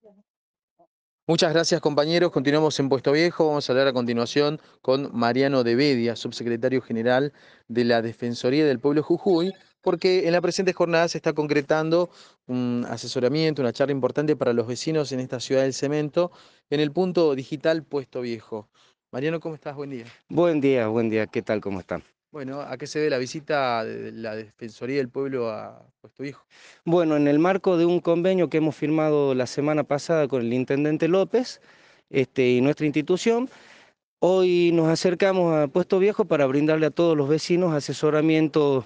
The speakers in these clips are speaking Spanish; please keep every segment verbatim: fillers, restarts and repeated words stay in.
Muchas gracias, compañeros. Continuamos en Puesto Viejo. Vamos a hablar a continuación con Mariano de Bedia, subsecretario general de la Defensoría del Pueblo Jujuy, porque en la presente jornada se está concretando un asesoramiento, una charla importante para los vecinos en esta ciudad del cemento, en el punto digital Puesto Viejo. Mariano, ¿cómo estás? Buen día. Buen día, buen día, ¿qué tal? ¿Cómo están? Bueno, ¿a qué se debe la visita de la Defensoría del Pueblo a Puesto Viejo? Bueno, en el marco de un convenio que hemos firmado la semana pasada con el intendente López, este, y nuestra institución, hoy nos acercamos a Puesto Viejo para brindarle a todos los vecinos asesoramiento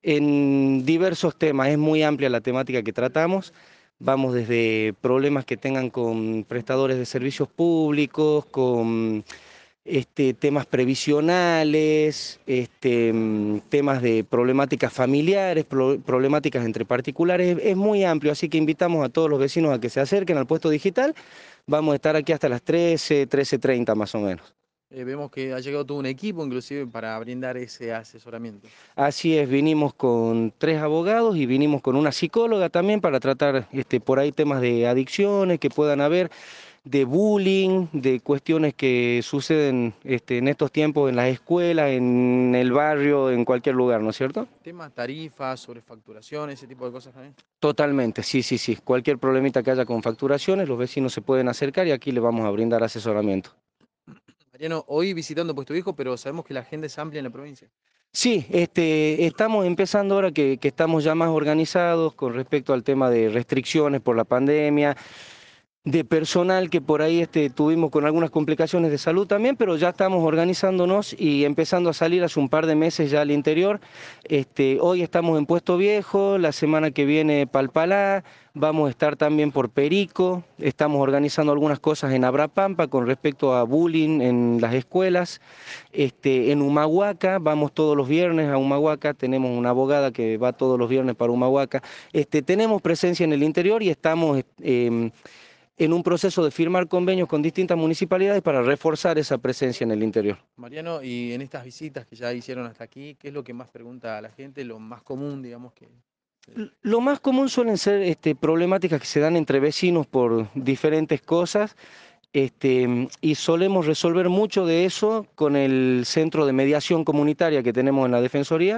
en diversos temas. Es muy amplia la temática que tratamos. Vamos desde problemas que tengan con prestadores de servicios públicos, con este, temas previsionales, este, mm, temas de problemáticas familiares, pro- problemáticas entre particulares. Es, es muy amplio, así que invitamos a todos los vecinos a que se acerquen al puesto digital. Vamos a estar aquí hasta las trece, trece treinta más o menos. Eh, vemos que ha llegado todo un equipo, inclusive, para brindar ese asesoramiento. Así es, vinimos con tres abogados y vinimos con una psicóloga también para tratar este, por ahí temas de adicciones que puedan haber, de bullying, de cuestiones que suceden este, en estos tiempos en las escuelas, en el barrio, en cualquier lugar, ¿no es cierto? Temas, tarifas, sobrefacturación, ese tipo de cosas también. Totalmente, sí, sí, sí. Cualquier problemita que haya con facturaciones, los vecinos se pueden acercar y aquí les vamos a brindar asesoramiento. Mariano, hoy visitando Puesto Viejo, pero sabemos que la agenda es amplia en la provincia. Sí, este, estamos empezando ahora que, que estamos ya más organizados con respecto al tema de restricciones por la pandemia, de personal que por ahí este, tuvimos con algunas complicaciones de salud también, pero ya estamos organizándonos y empezando a salir hace un par de meses ya al interior. Este, hoy estamos en Puesto Viejo, la semana que viene Palpalá, vamos a estar también por Perico, estamos organizando algunas cosas en Abrapampa con respecto a bullying en las escuelas. Este, en Humahuaca, vamos todos los viernes a Humahuaca, tenemos una abogada que va todos los viernes para Humahuaca. Este, tenemos presencia en el interior y estamos eh, en un proceso de firmar convenios con distintas municipalidades para reforzar esa presencia en el interior. Mariano, y en estas visitas que ya hicieron hasta aquí, ¿qué es lo que más pregunta a la gente? Lo más común, digamos que... eh, Lo más común suelen ser este, problemáticas que se dan entre vecinos por diferentes cosas. Este, y solemos resolver mucho de eso con el centro de mediación comunitaria que tenemos en la Defensoría,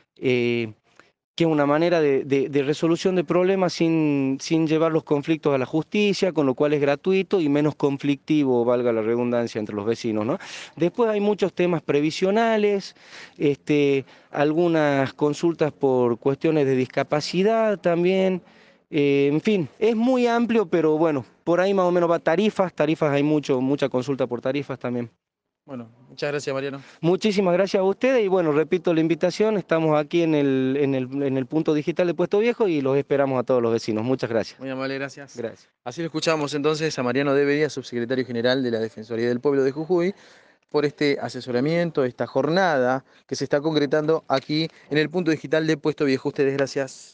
eh, que es una manera de, de- de resolución de problemas sin, sin llevar los conflictos a la justicia, con lo cual es gratuito y menos conflictivo, valga la redundancia, entre los vecinos, ¿no? Después hay muchos temas previsionales, este, algunas consultas por cuestiones de discapacidad también. Eh, en fin, es muy amplio, pero bueno, por ahí más o menos va tarifas, tarifas hay mucho, mucha consulta por tarifas también. Bueno, muchas gracias, Mariano. Muchísimas gracias a ustedes y bueno, repito la invitación, estamos aquí en el, en el, en el punto digital de Puesto Viejo y los esperamos a todos los vecinos. Muchas gracias. Muy amable, gracias. Gracias. Así lo escuchamos entonces a Mariano de Bedia, subsecretario general de la Defensoría del Pueblo de Jujuy, por este asesoramiento, esta jornada que se está concretando aquí en el punto digital de Puesto Viejo. Ustedes, gracias.